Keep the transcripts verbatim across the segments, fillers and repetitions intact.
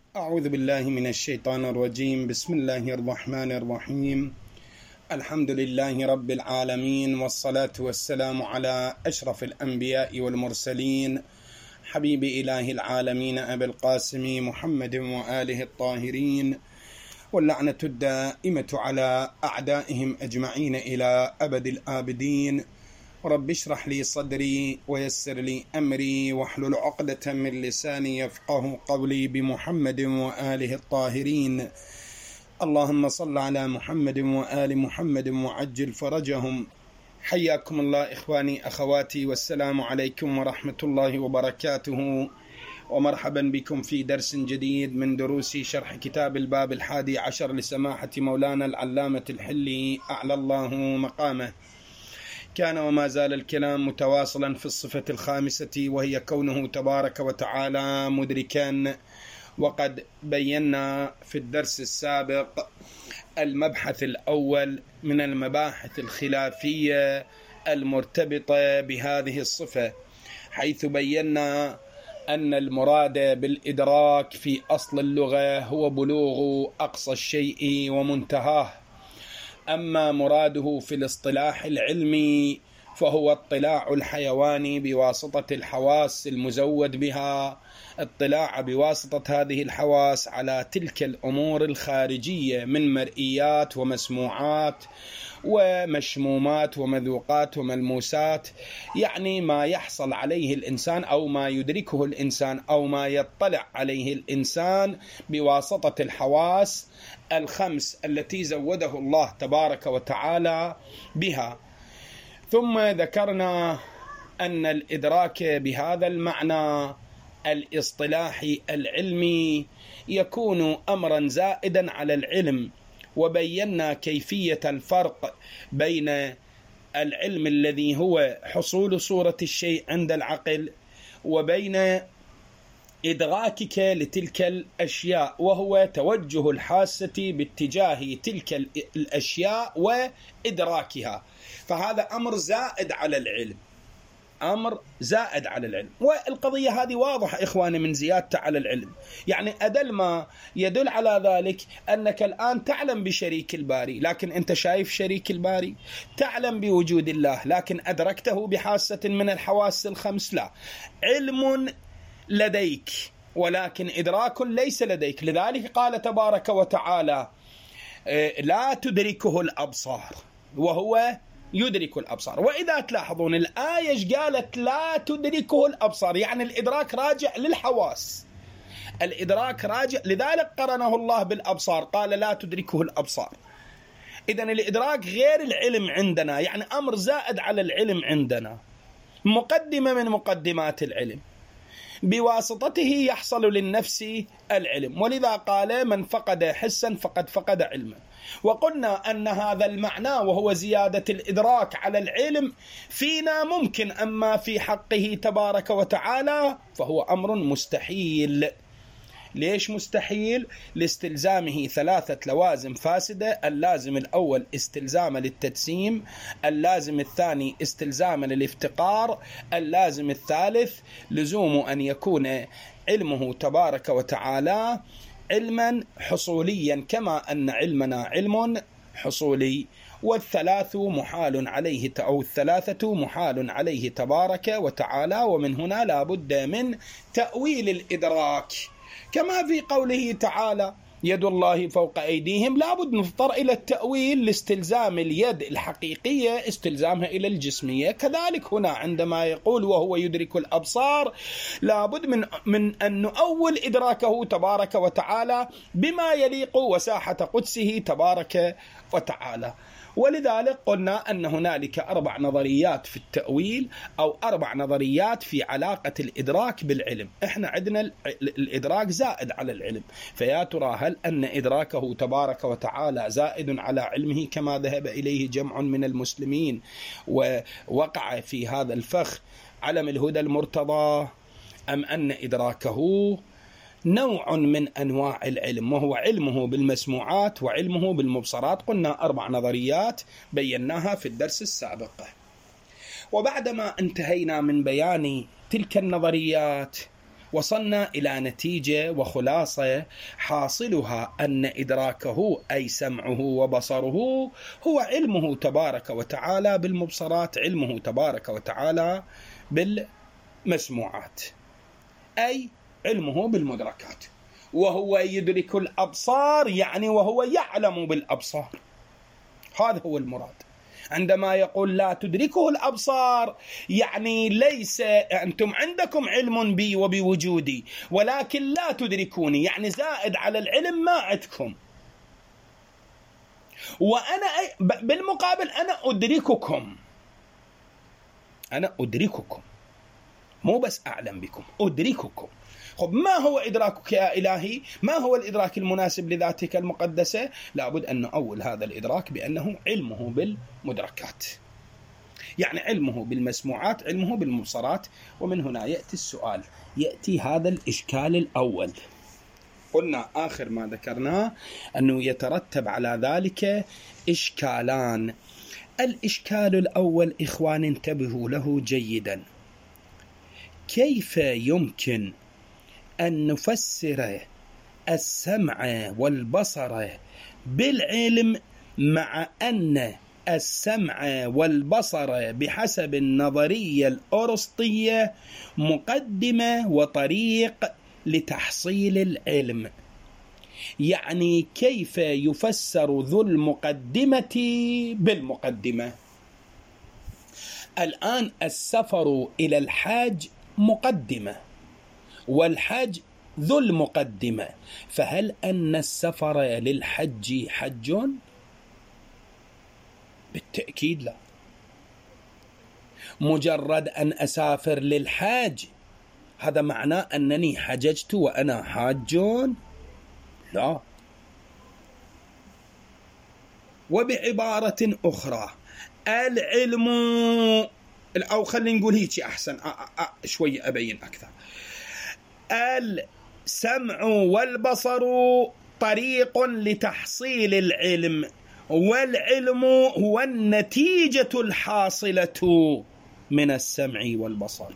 أعوذ بالله من الشيطان الرجيم. بسم الله الرحمن الرحيم. الحمد لله رب العالمين، والصلاة والسلام على أشرف الأنبياء والمرسلين، حبيب إله العالمين أبي القاسم محمد وآله الطاهرين، واللعنة الدائمة على أعدائهم أجمعين إلى أبد الآبدين. رب اشرح لي صدري ويسر لي أمري واحلل عقدة من لساني يفقه قولي، بمحمد وآله الطاهرين. اللهم صل على محمد وآل محمد وعجل فرجهم. حياكم الله إخواني أخواتي، والسلام عليكم ورحمة الله وبركاته، ومرحبا بكم في درس جديد من دروس شرح كتاب الباب الحادي عشر لسماحة مولانا العلامة الحلي أعلى الله مقامه. كان وما زال الكلام متواصلا في الصفة الخامسة، وهي كونه تبارك وتعالى مدركا. وقد بينا في الدرس السابق المبحث الأول من المباحث الخلافية المرتبطة بهذه الصفة، حيث بينا أن المراد بالإدراك في أصل اللغة هو بلوغ أقصى الشيء ومنتهاه، أما مراده في الاصطلاح العلمي فهو اطلاع الحيوان بواسطة الحواس المزود بها، اطلاع بواسطة هذه الحواس على تلك الأمور الخارجية من مرئيات ومسموعات ومشمومات ومذوقات وملموسات، يعني ما يحصل عليه الإنسان أو ما يدركه الإنسان أو ما يطلع عليه الإنسان بواسطة الحواس الخمس التي زوده الله تبارك وتعالى بها. ثم ذكرنا أن الإدراك بهذا المعنى الاصطلاحي العلمي يكون أمرا زائدا على العلم، وبينا كيفية الفرق بين العلم الذي هو حصول صورة الشيء عند العقل وبين إدراكك لتلك الأشياء، وهو توجه الحاسة باتجاه تلك الأشياء وإدراكها. فهذا أمر زائد على العلم، أمر زائد على العلم. والقضية هذه واضحة إخواني من زيادة على العلم، يعني أدل ما يدل على ذلك أنك الآن تعلم بشريك الباري، لكن أنت شايف شريك الباري، تعلم بوجود الله، لكن أدركته بحاسة من الحواس الخمس؟ لا، علم لديك ولكن إدراك ليس لديك. لذلك قال تبارك وتعالى لا تدركه الأبصار وهو يدرك الأبصار. وإذا تلاحظون الآية قالت لا تدركه الأبصار، يعني الإدراك راجع للحواس، الإدراك راجع، لذلك قرنه الله بالأبصار، قال لا تدركه الأبصار. إذن الإدراك غير العلم عندنا، يعني أمر زائد على العلم عندنا، مقدمة من مقدمات العلم، بواسطته يحصل للنفس العلم. ولذا قال من فقد حسا فقد فقد علما. وقلنا أن هذا المعنى وهو زيادة الإدراك على العلم فينا ممكن، أما في حقه تبارك وتعالى فهو أمر مستحيل. ليش مستحيل؟ لاستلزامه ثلاثة لوازم فاسدة. اللازم الأول استلزام للتجسيم، اللازم الثاني استلزام للافتقار، اللازم الثالث لزوم أن يكون علمه تبارك وتعالى علما حصوليا كما أن علمنا علم حصولي. والثلاث محال عليه أو الثلاثة محال عليه تبارك وتعالى، ومن هنا لا بد من تأويل الإدراك، كما في قوله تعالى يد الله فوق أيديهم. لا بد نضطر إلى التأويل لاستلزام اليد الحقيقية استلزامها إلى الجسمية. كذلك هنا عندما يقول وهو يدرك الأبصار، لا بد من, من أن نؤول إدراكه تبارك وتعالى بما يليق وساحة قدسه تبارك وتعالى. ولذلك قلنا أن هنالك أربع نظريات في التأويل، أو أربع نظريات في علاقة الإدراك بالعلم. إحنا عندنا الإدراك زائد على العلم، فيا ترى هل أن إدراكه تبارك وتعالى زائد على علمه كما ذهب إليه جمع من المسلمين ووقع في هذا الفخ علم الهدى المرتضى، أم أن إدراكه نوع من أنواع العلم وهو علمه بالمسموعات وعلمه بالمبصرات؟ قلنا أربع نظريات بيناها في الدرس السابق. وبعدما انتهينا من بيان تلك النظريات وصلنا إلى نتيجة وخلاصة حاصلها أن إدراكه أي سمعه وبصره هو علمه تبارك وتعالى بالمبصرات، علمه تبارك وتعالى بالمسموعات، أي علمه بالمدركات. وهو يدرك الأبصار يعني وهو يعلم بالأبصار، هذا هو المراد. عندما يقول لا تدركه الأبصار يعني ليس أنتم عندكم علم بي وبوجودي ولكن لا تدركوني، يعني زائد على العلم ما عندكم. وأنا بالمقابل أنا أدرككم، أنا أدرككم، مو بس أعلم بكم، أدرككم. خب ما هو إدراكك يا إلهي؟ ما هو الإدراك المناسب لذاتك المقدسة؟ لابد أن نؤول هذا الإدراك بأنه علمه بالمدركات، يعني علمه بالمسموعات، علمه بالمبصرات. ومن هنا يأتي السؤال، يأتي هذا الإشكال الأول. قلنا آخر ما ذكرناه أنه يترتب على ذلك إشكالان. الإشكال الأول إخوان انتبهوا له جيدا، كيف يمكن أن نفسر السمع والبصر بالعلم مع أن السمع والبصر بحسب النظرية الأرسطية مقدمة وطريق لتحصيل العلم؟ يعني كيف يفسر ذو المقدمة بالمقدمة؟ الآن السفر إلى الحاج مقدمة والحج ذو المقدمة، فهل أن السفر للحج حج؟ بالتأكيد لا. مجرد أن أسافر للحاج هذا معناه أنني حججت وأنا حاج؟ لا. وبعبارة أخرى العلم، أو خلينا نقول هيك أحسن شوية أبين أكثر، السمع والبصر طريق لتحصيل العلم، والعلم هو النتيجة الحاصلة من السمع والبصر،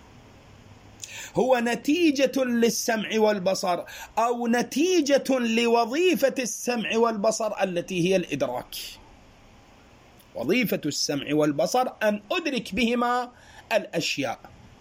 هو نتيجة للسمع والبصر أو نتيجة لوظيفة السمع والبصر التي هي الإدراك. وظيفة السمع والبصر أن أدرك بهما الأشياء.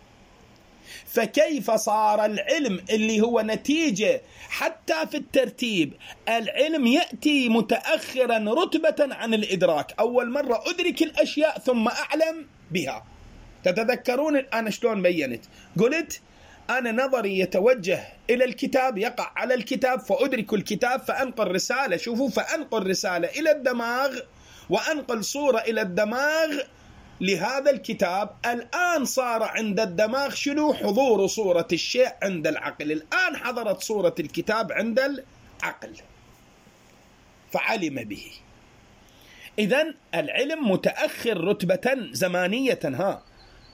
فكيف صار العلم اللي هو نتيجة حتى في الترتيب، العلم يأتي متأخرا رتبة عن الإدراك، أول مرة أدرك الأشياء ثم أعلم بها. تتذكرون أنا شلون بينت؟ قلت أنا نظري يتوجه إلى الكتاب، يقع على الكتاب فأدرك الكتاب فأنقل رسالة، شوفوا، فأنقل رسالة إلى الدماغ وأنقل صورة إلى الدماغ لهذا الكتاب. الآن صار عند الدماغ شنو؟ حضور صورة الشيء عند العقل. الآن حضرت صورة الكتاب عند العقل فعلم به. إذن العلم متأخر رتبة زمانية، ها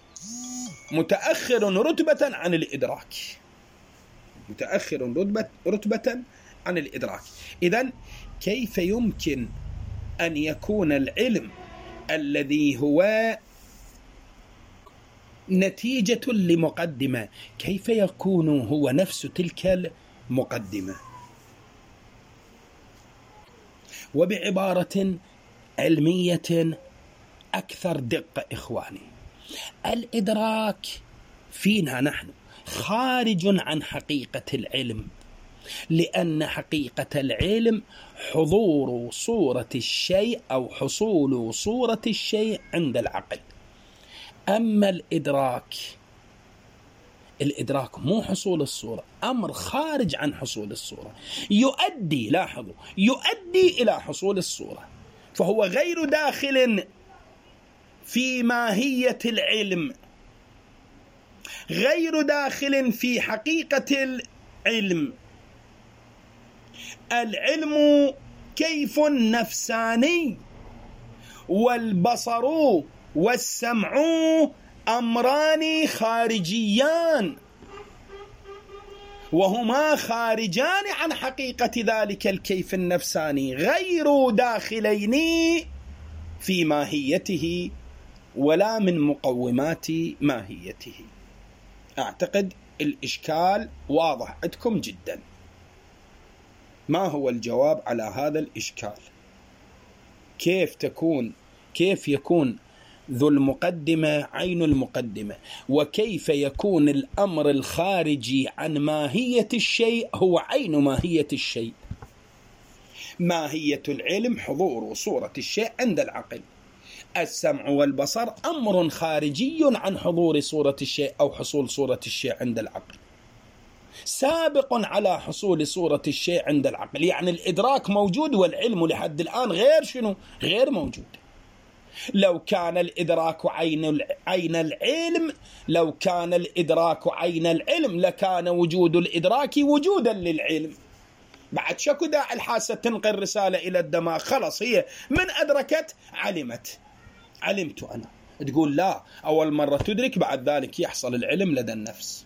متأخر رتبة عن الإدراك، متأخر رتبة, رتبة عن الإدراك. إذن كيف يمكن أن يكون العلم الذي هو نتيجة لمقدمة، كيف يكون هو نفس تلك المقدمة؟ وبعبارة علمية أكثر دقة إخواني، الإدراك فينا نحن خارج عن حقيقة العلم، لأن حقيقة العلم حضور صورة الشيء أو حصول صورة الشيء عند العقل. أما الإدراك، الإدراك مو حصول الصورة، أمر خارج عن حصول الصورة، يؤدي، لاحظوا، يؤدي إلى حصول الصورة، فهو غير داخل في ماهية العلم، غير داخل في حقيقة العلم. العلم كيف نفساني، والبصر والسمع أمران خارجيان، وهما خارجان عن حقيقة ذلك الكيف النفساني، غير داخلين في ماهيته ولا من مقومات ماهيته. أعتقد الإشكال واضح عندكم جدا. ما هو الجواب على هذا الإشكال؟ كيف تكون كيف يكون ذو المقدمة عين المقدمة، وكيف يكون الأمر الخارجي عن ماهية الشيء هو عين ماهية الشيء؟ ماهية العلم حضور صورة الشيء عند العقل. السمع والبصر أمر خارجي عن حضور صورة الشيء أو حصول صورة الشيء عند العقل، سابق على حصول صورة الشيء عند العقل. يعني الإدراك موجود والعلم لحد الآن غير شنو؟ غير موجود. لو كان الإدراك عين عين العلم لو كان الإدراك عين العلم لكان وجود الإدراك وجودا للعلم. بعد شكو داعي الحاسة تنقل رسالة إلى الدماغ؟ خلص هي من أدركت علمت علمت أنا. تقول لا، أول مرة تدرك بعد ذلك يحصل العلم لدى النفس.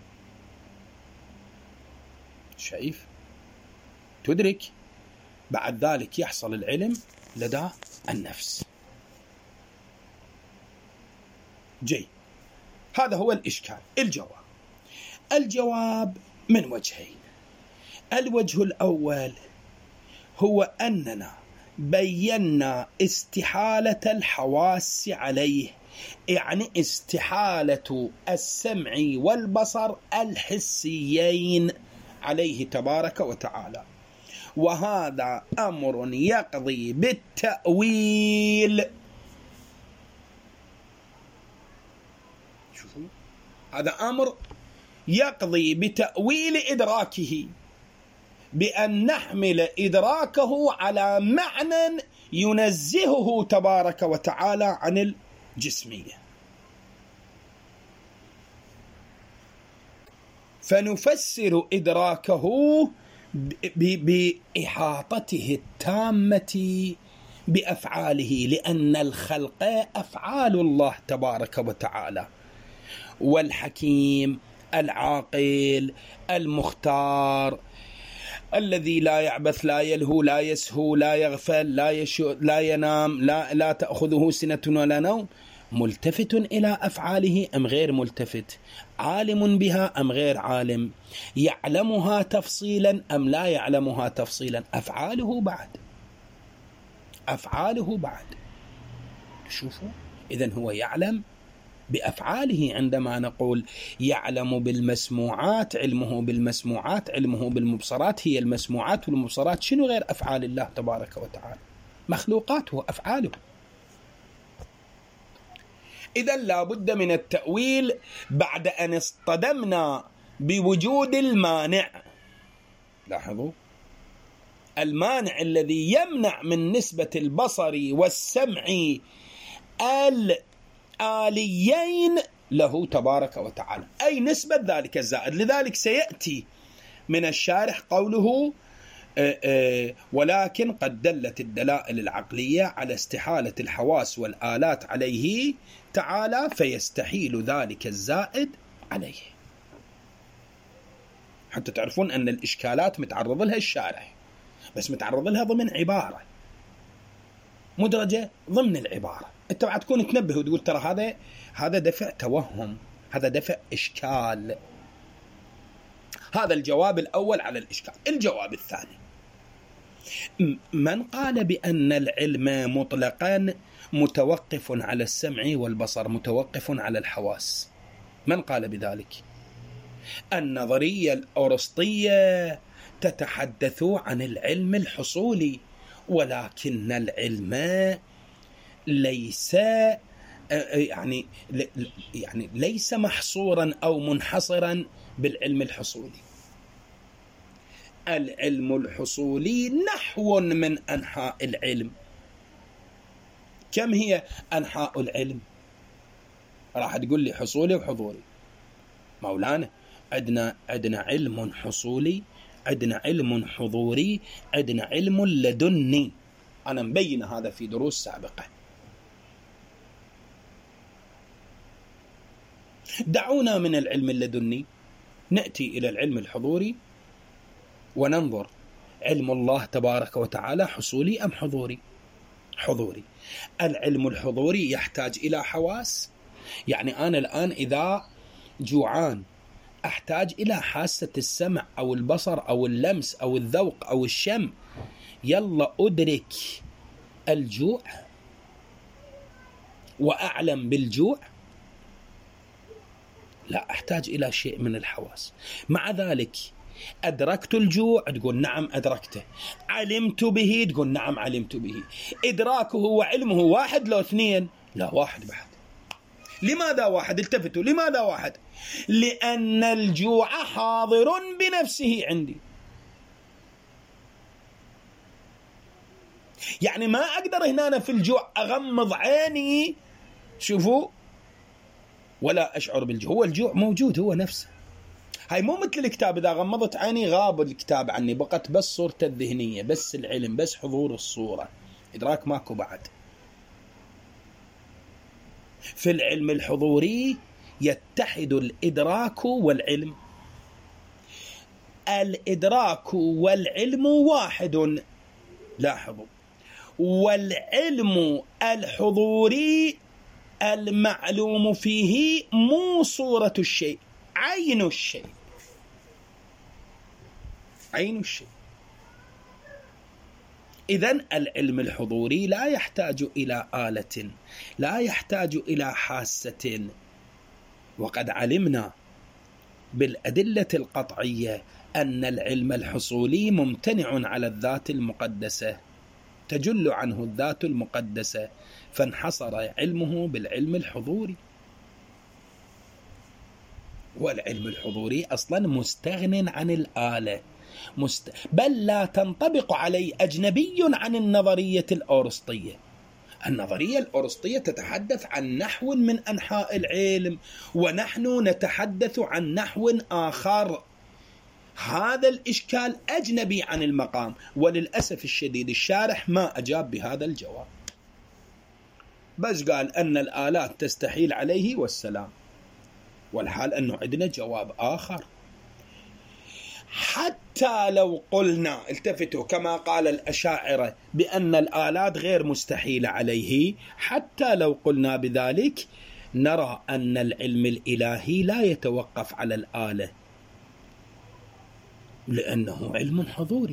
شايف؟ تدرك بعد ذلك يحصل العلم لدى النفس. جي، هذا هو الإشكال. الجواب الجواب من وجهين. الوجه الأول هو أننا بينا استحالة الحواس عليه، يعني استحالة السمع والبصر الحسيين عليه تبارك وتعالى، وهذا أمر يقضي بالتأويل. شوفوا، هذا أمر يقضي بتأويل إدراكه، بأن نحمل إدراكه على معنى ينزهه تبارك وتعالى عن الجسمية، فنفسر إدراكه بإحاطته التامة بأفعاله، لأن الخلق أفعال الله تبارك وتعالى، والحكيم العاقل المختار الذي لا يعبث لا يلهو لا يسهو لا يغفل لا يشو لا ينام لا لا تأخذه سنة ولا نوم، ملتفت إلى أفعاله أم غير ملتفت، عالم بها أم غير عالم، يعلمها تفصيلا أم لا يعلمها تفصيلا. أفعاله بعد أفعاله بعد شوفوا، إذن هو يعلم بأفعاله. عندما نقول يعلم بالمسموعات، علمه بالمسموعات، علمه بالمبصرات، هي المسموعات والمبصرات شنو غير أفعال الله تبارك وتعالى؟ مخلوقاته أفعاله. إذن لا بد من التأويل بعد أن اصطدمنا بوجود المانع. لاحظوا، المانع الذي يمنع من نسبة البصر والسمع الآليين له تبارك وتعالى، أي نسبة ذلك الزائد. لذلك سيأتي من الشارح قوله آآ آآ ولكن قد دلت الدلائل العقلية على استحالة الحواس والآلات عليه تعالى، فيستحيل ذلك الزائد عليه. حتى تعرفون أن الإشكالات متعرض لها الشارح، بس متعرض لها ضمن عبارة مدرجة ضمن العبارة. أنت بعد تكون تنبه وتقول ترى هذا هذا دفع توهم، هذا دفع إشكال. هذا الجواب الأول على الإشكال. الجواب الثاني، من قال بأن العلم مطلقا متوقف على السمع والبصر، متوقف على الحواس، من قال بذلك؟ النظرية الأرسطية تتحدث عن العلم الحصولي، ولكن العلم ليس يعني يعني ليس محصورا أو منحصرا بالعلم الحصولي. العلم الحصولي نحو من أنحاء العلم. كم هي أنحاء العلم؟ راح تقول لي حصولي وحضوري. مولانا، عندنا عندنا علم حصولي، عندنا علم حضوري، عندنا علم لدني. أنا مبين هذا في دروس سابقة. دعونا من العلم اللدني نأتي إلى العلم الحضوري وننظر علم الله تبارك وتعالى حصولي أم حضوري؟ حضوري. العلم الحضوري يحتاج إلى حواس. يعني أنا الآن إذا جوعان أحتاج إلى حاسة السمع أو البصر أو اللمس أو الذوق أو الشم، يلا أدرك الجوع وأعلم بالجوع؟ لا، أحتاج إلى شيء من الحواس. مع ذلك أدركت الجوع، تقول نعم أدركته. علمت به، تقول نعم علمت به. إدراكه وعلمه واحد لو اثنين؟ لا، واحد بعد. لماذا واحد؟ التفتوا، لماذا واحد؟ لأن الجوع حاضر بنفسه عندي. يعني ما أقدر هنا في الجوع أغمض عيني، شوفوا، ولا أشعر بالجوع. هو الجوع موجود، هو نفسه. هاي مو مثل الكتاب، إذا غمضت عيني غاب الكتاب عني، بقت بس صورته الذهنية، بس العلم، بس حضور الصورة، إدراك ماكو بعد. في العلم الحضوري يتحد الإدراك والعلم. الإدراك والعلم واحد، لاحظوا، والعلم الحضوري المعلوم فيه مو صورة الشيء، عين الشيء، عين الشيء. إذن العلم الحضوري لا يحتاج إلى آلة، لا يحتاج إلى حاسة. وقد علمنا بالأدلة القطعية أن العلم الحصولي ممتنع على الذات المقدسة، تجل عنه الذات المقدسة، فانحصر علمه بالعلم الحضوري. والعلم الحضوري أصلا مستغن عن الآلة، مست... بل لا تنطبق عليه، أجنبي عن النظرية الأرسطية. النظرية الأرسطية تتحدث عن نحو من أنحاء العلم، ونحن نتحدث عن نحو آخر. هذا الإشكال أجنبي عن المقام، وللأسف الشديد الشارح ما أجاب بهذا الجواب، بس قال أن الآلات تستحيل عليه والسلام، والحال أنه عندنا جواب آخر. حتى لو قلنا، التفتوا، كما قال الأشاعرة بأن الآلات غير مستحيلة عليه، حتى لو قلنا بذلك نرى أن العلم الإلهي لا يتوقف على الآلة، لأنه علم حضوري.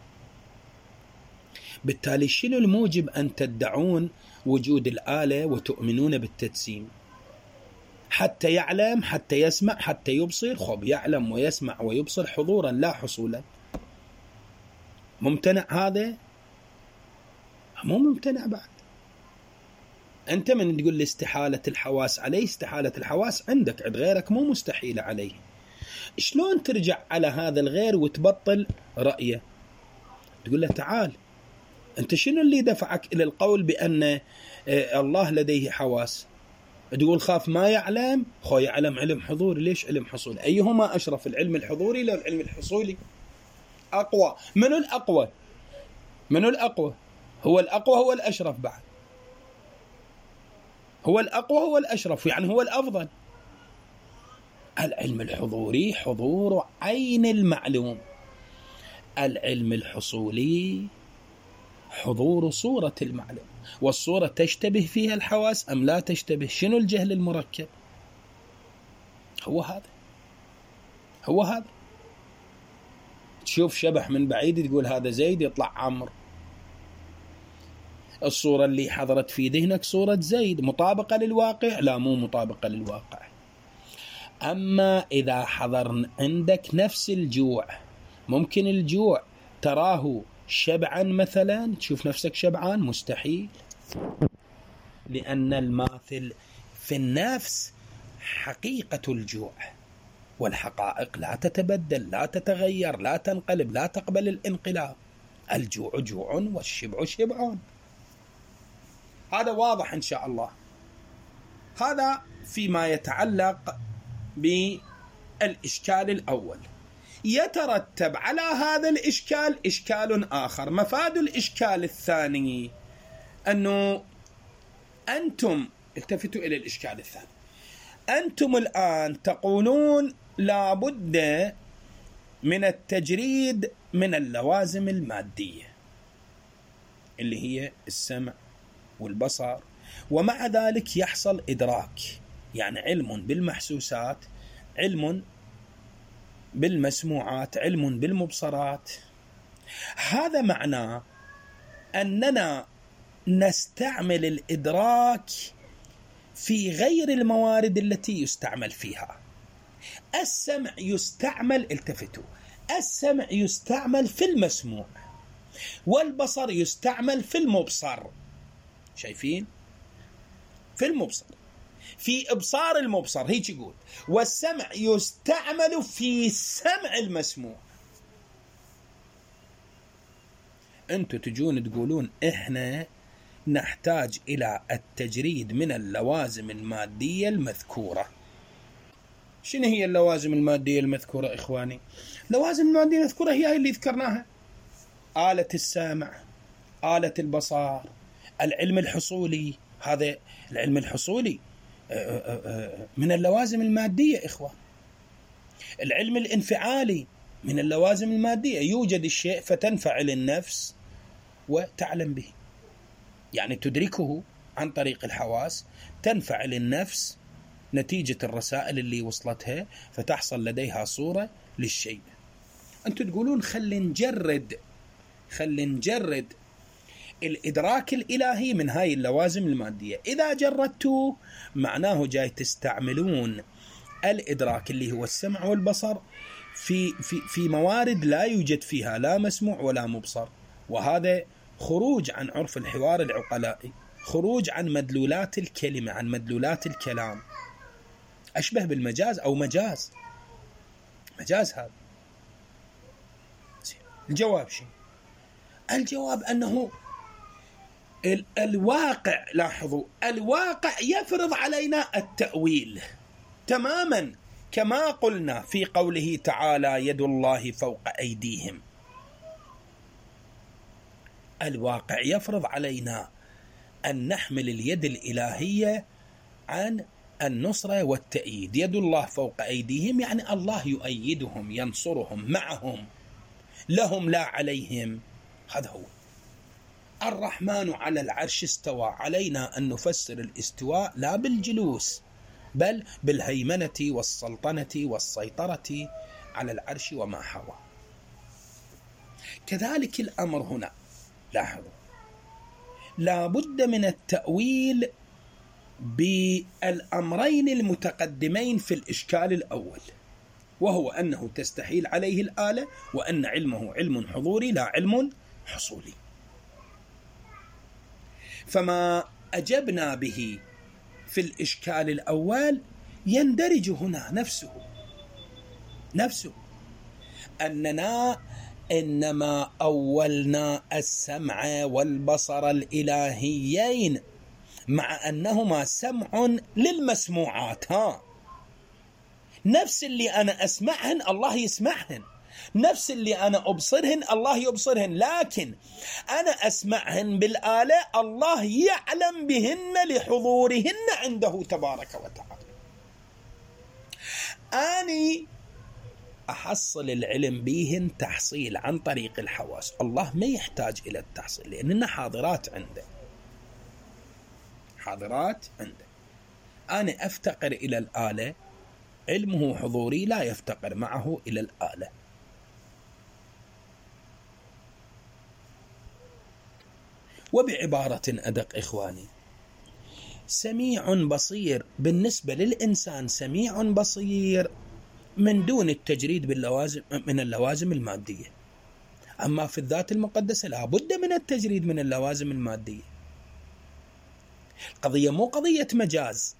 بالتالي شنو الموجب أن تدعون وجود الآلة وتؤمنون بالتجسيم؟ حتى يعلم، حتى يسمع، حتى يبصر. خب يعلم ويسمع ويبصر حضورا لا حصولا. ممتنع هذا؟ مو ممتنع بعد. أنت من تقول لي استحالة الحواس عليه، استحالة الحواس عندك، عند غيرك مو مستحيلة عليه. شلون ترجع على هذا الغير وتبطل رأيه؟ تقول له تعال، أنت شنو اللي دفعك إلى القول بأن الله لديه حواس؟ تقول خاف ما يعلم. خو يعلم علم حضوري، ليش علم حصولي؟ أيهما أشرف، العلم الحضوري لو العلم الحصولي؟ أقوى. منو الأقوى؟ منو الأقوى؟ هو الأقوى، هو الأشرف بعد. هو الأقوى، هو الأشرف، يعني هو الأفضل. العلم الحضوري حضور عين المعلوم، العلم الحصولي حضور صورة المعلوم. والصورة تشتبه فيها الحواس أم لا تشتبه؟ شنو الجهل المركب؟ هو هذا، هو هذا. تشوف شبح من بعيد تقول هذا زيد، يطلع عمرو. الصورة اللي حضرت في ذهنك صورة زيد، مطابقة للواقع؟ لا، مو مطابقة للواقع. أما إذا حضر عندك نفس الجوع، ممكن الجوع تراه شبعا مثلا، تشوف نفسك شبعان؟ مستحيل، لأن الماثل في النفس حقيقة الجوع، والحقائق لا تتبدل، لا تتغير، لا تنقلب، لا تقبل الانقلاب. الجوع جوع والشبع شبع. هذا واضح إن شاء الله. هذا فيما يتعلق بالإشكال الأول. يترتب على هذا الإشكال إشكال آخر. مفاد الإشكال الثاني أنه أنتم، التفتوا إلى الإشكال الثاني، أنتم الآن تقولون لا بد من التجريد من اللوازم المادية اللي هي السمع والبصر، ومع ذلك يحصل إدراك، يعني علم بالمحسوسات، علم بالمسموعات، علم بالمبصرات. هذا معناه أننا نستعمل الإدراك في غير الموارد التي يستعمل فيها. السمع يستعمل، التفتوا، السمع يستعمل في المسموع، والبصر يستعمل في المبصر. شايفين؟ في المبصر، في إبصار المبصر، هيك يقول. والسمع يستعمل في سمع المسموع. أنتوا تجون تقولون إحنا نحتاج إلى التجريد من اللوازم المادية المذكورة. شنو هي اللوازم المادية المذكورة إخواني؟ اللوازم المادية المذكورة هي هاي اللي ذكرناها: آلة السمع، آلة البصر، العلم الحصولي. هذا العلم الحصولي من اللوازم المادية إخوان. العلم الانفعالي من اللوازم المادية. يوجد الشيء فتنفعل النفس وتعلم به، يعني تدركه عن طريق الحواس، تنفعل النفس نتيجة الرسائل اللي وصلتها، فتحصل لديها صورة للشيء. أنتم تقولون خلي نجرد خلي نجرد الإدراك الإلهي من هاي اللوازم المادية. إذا جردتوا معناه جاي تستعملون الإدراك اللي هو السمع والبصر في, في, في موارد لا يوجد فيها لا مسموع ولا مبصر، وهذا خروج عن عرف الحوار العقلائي، خروج عن مدلولات الكلمة، عن مدلولات الكلام. أشبه بالمجاز أو مجاز مجاز هذا. الجواب شيء الجواب أنه ال الواقع، لاحظوا، الواقع يفرض علينا التأويل تماما، كما قلنا في قوله تعالى: يد الله فوق أيديهم. الواقع يفرض علينا أن نحمل اليد الإلهية عن النصرة والتأييد. يد الله فوق أيديهم يعني الله يؤيدهم، ينصرهم، معهم، لهم لا عليهم. هذا هو. الرحمن على العرش استوى. علينا أن نفسر الاستواء لا بالجلوس، بل بالهيمنة والسلطنة والسيطرة على العرش وما حوى. كذلك الأمر هنا، لاحظوا، لا بد من التأويل بالأمرين المتقدمين في الإشكال الأول، وهو أنه تستحيل عليه الآلة، وأن علمه علم حضوري لا علم حصولي. فما أجبنا به في الإشكال الأول يندرج هنا نفسه نفسه أننا إنما أولنا السمع والبصر الإلهيين مع أنهما سمع للمسموعات. ها، نفس اللي أنا أسمعهن الله يسمعهن، نفس اللي أنا أبصرهن الله يبصرهن، لكن أنا أسمعهن بالآلة، الله يعلم بهن لحضورهن عنده تبارك وتعالى. أني أحصل العلم بهن تحصيل عن طريق الحواس، الله ما يحتاج إلى التحصيل لأننا حاضرات عنده حاضرات عنده. أنا أفتقر إلى الآلة، علمه حضوري لا يفتقر معه إلى الآلة. وبعبارة أدق إخواني، سميع بصير بالنسبة للإنسان سميع بصير من دون التجريد باللوازم من اللوازم المادية. أما في الذات المقدسة لا بد من التجريد من اللوازم المادية. القضية مو قضية مجاز.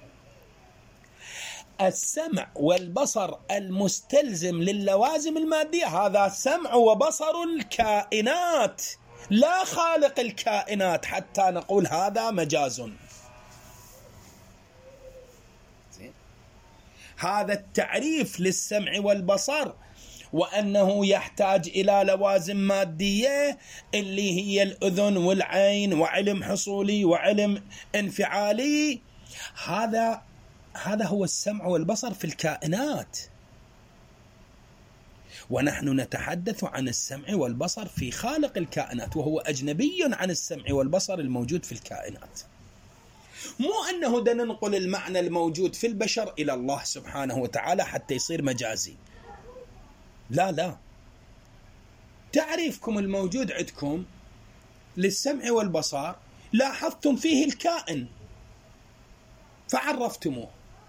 السمع والبصر المستلزم للوازم المادية هذا سمع وبصر الكائنات، لا خالق الكائنات حتى نقول هذا مجاز. هذا التعريف للسمع والبصر وأنه يحتاج إلى لوازم مادية اللي هي الأذن والعين وعلم حصولي وعلم انفعالي، هذا هذا هو السمع والبصر في الكائنات. ونحن نتحدث عن السمع والبصر في خالق الكائنات، وهو أجنبي عن السمع والبصر الموجود في الكائنات. مو أنه دا ننقل المعنى الموجود في البشر إلى الله سبحانه وتعالى حتى يصير مجازي. لا لا، تعريفكم الموجود عندكم للسمع والبصر لاحظتم فيه الكائن فعرفتموه،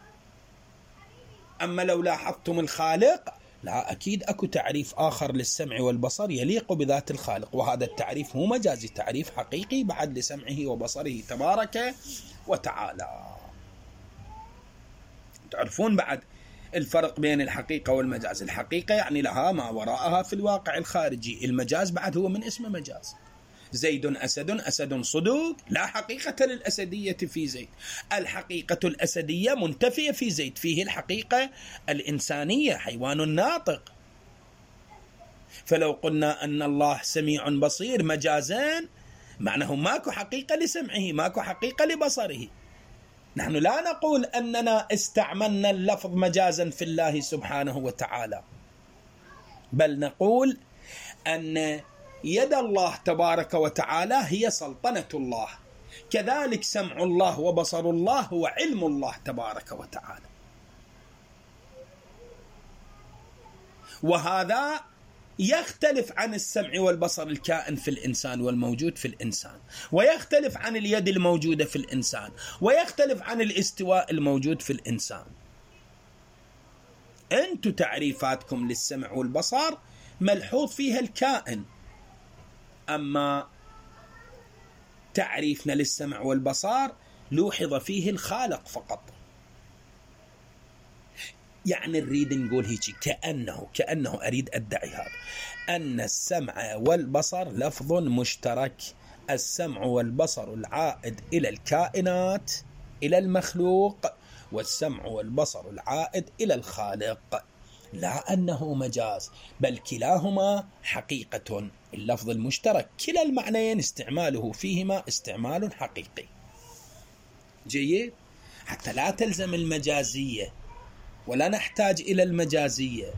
أما لو لاحظتم الخالق لا، أكيد أكو تعريف آخر للسمع والبصر يليق بذات الخالق، وهذا التعريف مو مجازي، تعريف حقيقي بعد لسمعه وبصره تبارك وتعالى. تعرفون بعد الفرق بين الحقيقة والمجاز، الحقيقة يعني لها ما وراءها في الواقع الخارجي، المجاز بعد هو من اسم مجاز. زيد أسد، أسد صدوق، لا حقيقة للأسدية في زيد، الحقيقة الأسدية منتفية في زيد، فيه الحقيقة الإنسانية، حيوان ناطق. فلو قلنا أن الله سميع بصير مجازان معناه ماكو حقيقة لسمعه، ماكو حقيقة لبصره. نحن لا نقول أننا استعملنا اللفظ مجازا في الله سبحانه وتعالى، بل نقول أن يد الله تبارك وتعالى هي سلطنة الله، كذلك سمع الله وبصر الله هو علم الله تبارك وتعالى. وهذا يختلف عن السمع والبصر الكائن في الإنسان والموجود في الإنسان، ويختلف عن اليد الموجودة في الإنسان، ويختلف عن الاستواء الموجود في الإنسان. أنتم تعريفاتكم للسمع والبصر ملحوظ فيها الكائن، أما تعريفنا للسمع والبصر لوحظ فيه الخالق فقط. يعني نريد نقول هيك كأنه كأنه أريد أدعي هذا، أن السمع والبصر لفظ مشترك، السمع والبصر العائد إلى الكائنات إلى المخلوق، والسمع والبصر العائد إلى الخالق، لا أنه مجاز، بل كلاهما حقيقة. اللفظ المشترك كلا المعنيين استعماله فيهما استعمال حقيقي. جيد، حتى لا تلزم المجازية ولا نحتاج إلى المجازية.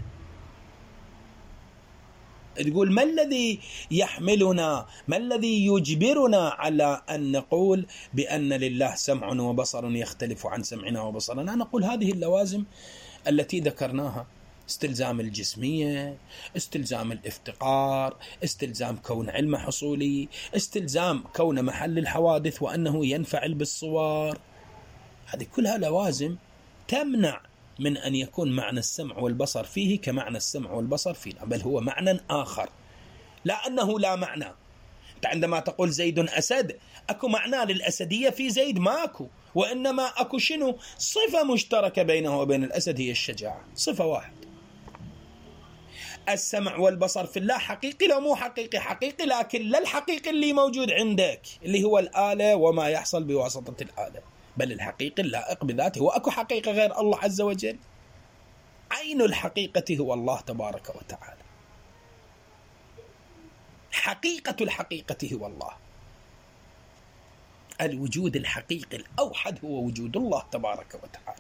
تقول ما الذي يحملنا، ما الذي يجبرنا على أن نقول بأن لله سمع وبصر يختلف عن سمعنا وبصرنا؟ نقول هذه اللوازم التي ذكرناها: استلزام الجسمية، استلزام الافتقار، استلزام كون علم حصولي، استلزام كون محل الحوادث وأنه ينفعل بالصور. هذه كلها لوازم تمنع من أن يكون معنى السمع والبصر فيه كمعنى السمع والبصر فينا، بل هو معنى آخر، لا أنه لا معنى. أنت عندما تقول زيد أسد، أكو معنى للأسدية في زيد؟ ماكو، وإنما أكو شنو؟ صفة مشتركة بينه وبين الأسد هي الشجاعة، صفة واحد. السمع والبصر في الله حقيقي لو مو حقيقي؟ حقيقي، لكن لا الحقيقي اللي موجود عندك اللي هو الآلة وما يحصل بواسطة الآلة، بل الحقيقي اللائق بذاته. وأكو حقيقة غير الله عز وجل؟ عين الحقيقة هو الله تبارك وتعالى، حقيقة الحقيقة هو الله. الوجود الحقيقي الأوحد هو وجود الله تبارك وتعالى.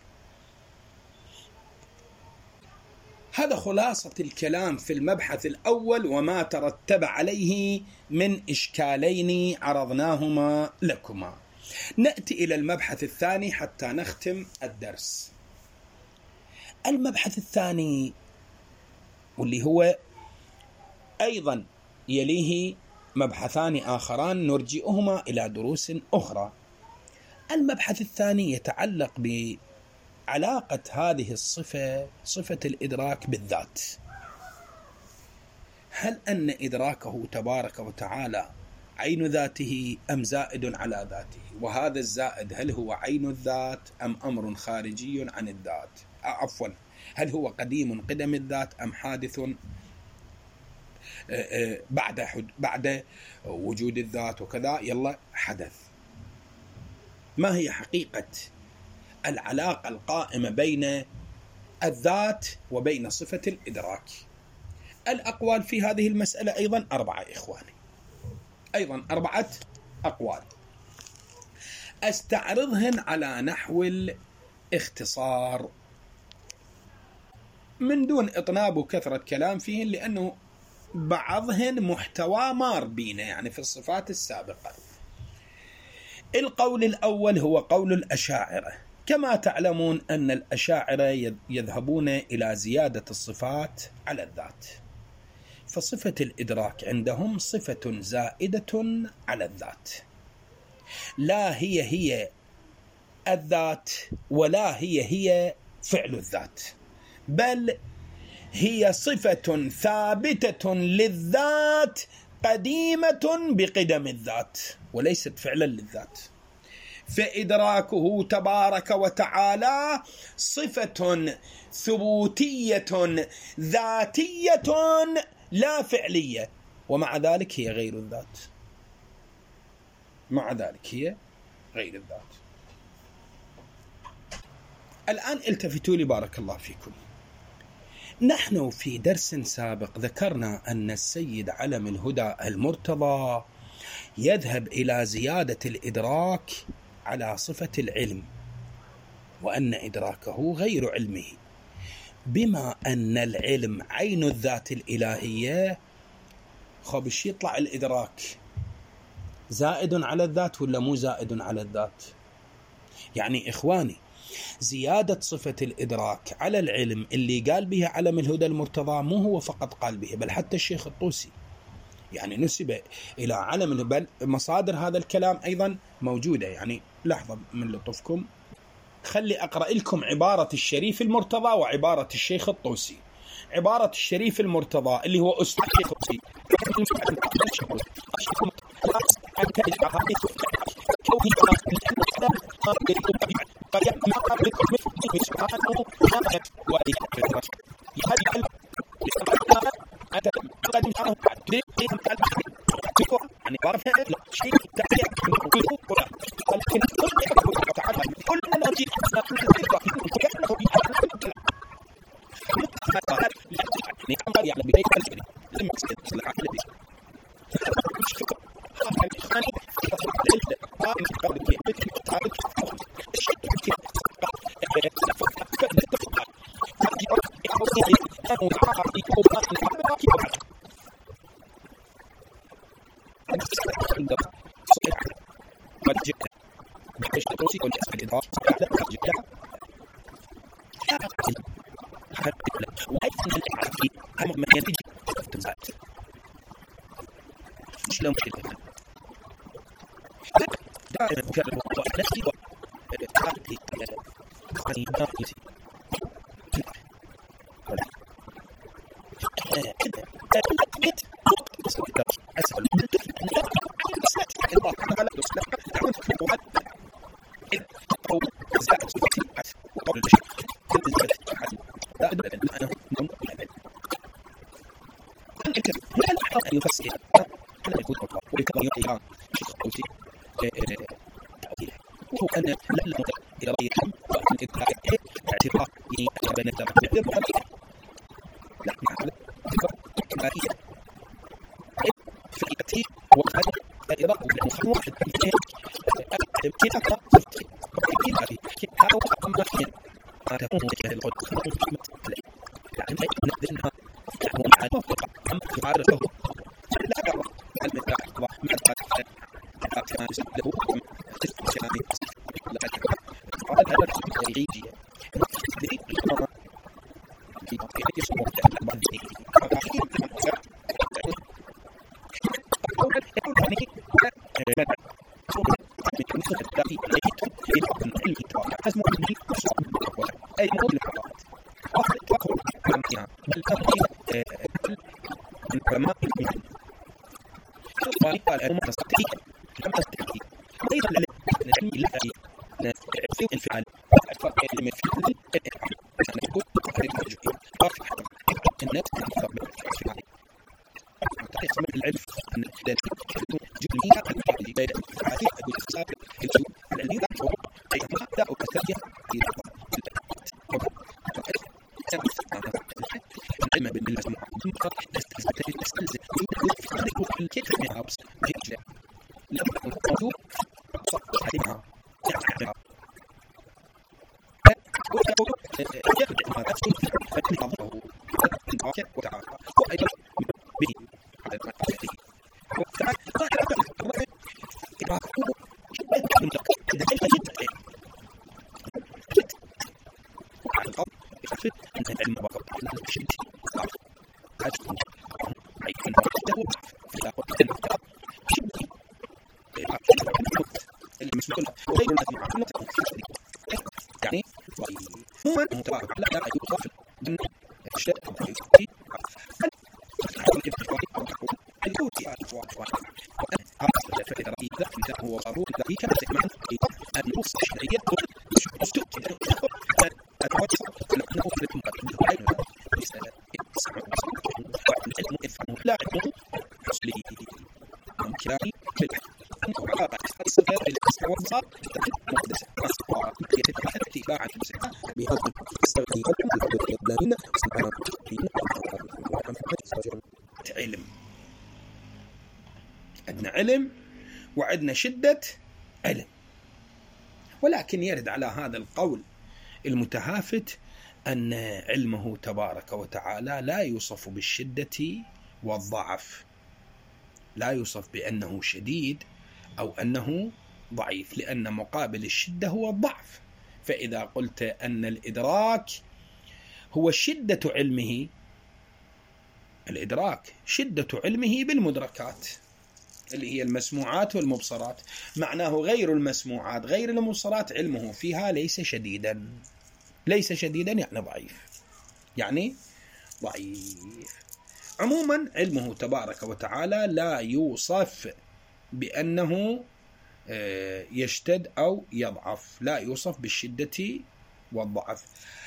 هذا خلاصة الكلام في المبحث الأول وما ترتب عليه من إشكالين عرضناهما لكما. نأتي إلى المبحث الثاني حتى نختم الدرس. المبحث الثاني واللي هو أيضا يليه مبحثان آخران نرجئهما إلى دروس أخرى. المبحث الثاني يتعلق بعلاقة هذه الصفة، صفة الإدراك، بالذات. هل أن إدراكه تبارك وتعالى عين ذاته أم زائد على ذاته؟ وهذا الزائد هل هو عين الذات أم أمر خارجي عن الذات؟ عفوا، هل هو قديم قدم الذات أم حادث بعد بعد وجود الذات وكذا يلا حدث؟ ما هي حقيقة العلاقة القائمة بين الذات وبين صفة الإدراك؟ الأقوال في هذه المسألة أيضا أربعة إخواني، أيضا أربعة أقوال أستعرضهن على نحو الاختصار من دون إطناب وكثرة كلام فيهن، لأنه بعضهن محتوى مار بينا يعني في الصفات السابقة. القول الأول هو قول الأشاعرة، كما تعلمون أن الأشاعرة يذهبون إلى زيادة الصفات على الذات، فصفة الإدراك عندهم صفة زائدة على الذات، لا هي هي الذات ولا هي هي فعل الذات، بل هي صفة ثابتة للذات قديمة بقدم الذات وليست فعلا للذات. فإدراكه تبارك وتعالى صفة ثبوتية ذاتية لا فعلية، ومع ذلك هي غير الذات، مع ذلك هي غير الذات. الآن التفتوا لي بارك الله فيكم. نحن في درس سابق ذكرنا أن السيد علم الهدى المرتضى يذهب إلى زيادة الإدراك على صفة العلم، وأن إدراكه غير علمه، بما أن العلم عين الذات الإلهية. خب ايش يطلع الإدراك؟ زائد على الذات ولا مو زائد على الذات؟ يعني إخواني، زيادة صفة الإدراك على العلم اللي قال بها علم الهدى المرتضى مو هو فقط قال به، بل حتى الشيخ الطوسي يعني نسب إلى علم الهدى، بل مصادر هذا الكلام أيضا موجودة. يعني لحظة من لطفكم، خلي أقرأ لكم عبارة الشريف المرتضى وعبارة الشيخ الطوسي. عبارة الشريف المرتضى اللي هو أستاذ الشيخ الطوسي: هو ضروري ذلك النصوص الشرعية لا علم. عندنا علم وعندنا شدة علم، ولكن يرد على هذا القول المتهافت أن علمه تبارك وتعالى لا يوصف بالشدة والضعف، لا يوصف بأنه شديد أو أنه ضعيف، لأن مقابل الشدة هو الضعف. فإذا قلت أن الإدراك هو شدة علمه، الإدراك شدة علمه بالمدركات اللي هي المسموعات والمبصرات، معناه غير المسموعات غير المبصرات علمه فيها ليس شديدا. ليس شديدا يعني ضعيف، يعني ضعيف. عموما علمه تبارك وتعالى لا يوصف بأنه يشتد أو يضعف، لا يوصف بالشدة والضعف.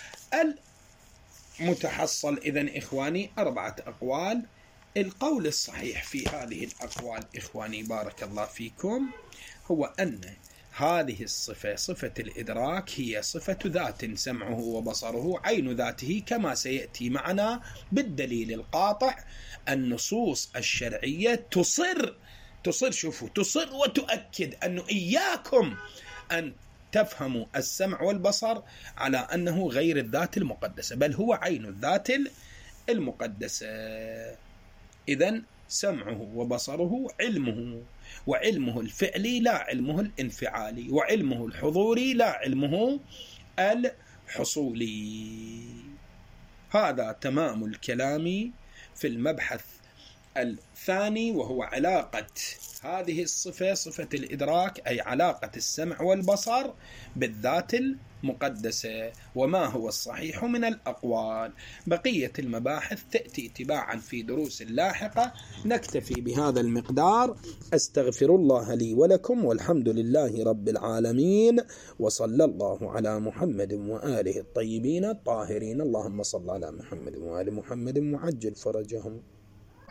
المتحصل إذن إخواني أربعة أقوال. القول الصحيح في هذه الأقوال إخواني بارك الله فيكم هو أن هذه الصفة، صفة الإدراك، هي صفة ذات، سمعه وبصره عين ذاته، كما سيأتي معنا بالدليل القاطع. النصوص الشرعية تصر تصر شوفوا تصر وتؤكد أنه إياكم أن تفهموا السمع والبصر على أنه غير الذات المقدسة، بل هو عين الذات المقدسة. إذن سمعه وبصره علمه، وعلمه الفعلي لا علمه الانفعالي، وعلمه الحضوري لا علمه الحصولي. هذا تمام الكلام في المبحث الثاني، وهو علاقة هذه الصفة، صفة الإدراك، أي علاقة السمع والبصر بالذات المقدسة، وما هو الصحيح من الأقوال. بقية المباحث تأتي تباعا في دروس لاحقة. نكتفي بهذا المقدار. أستغفر الله لي ولكم، والحمد لله رب العالمين، وصلى الله على محمد وآله الطيبين الطاهرين. اللهم صل على محمد وآل محمد وعجل فرجهم.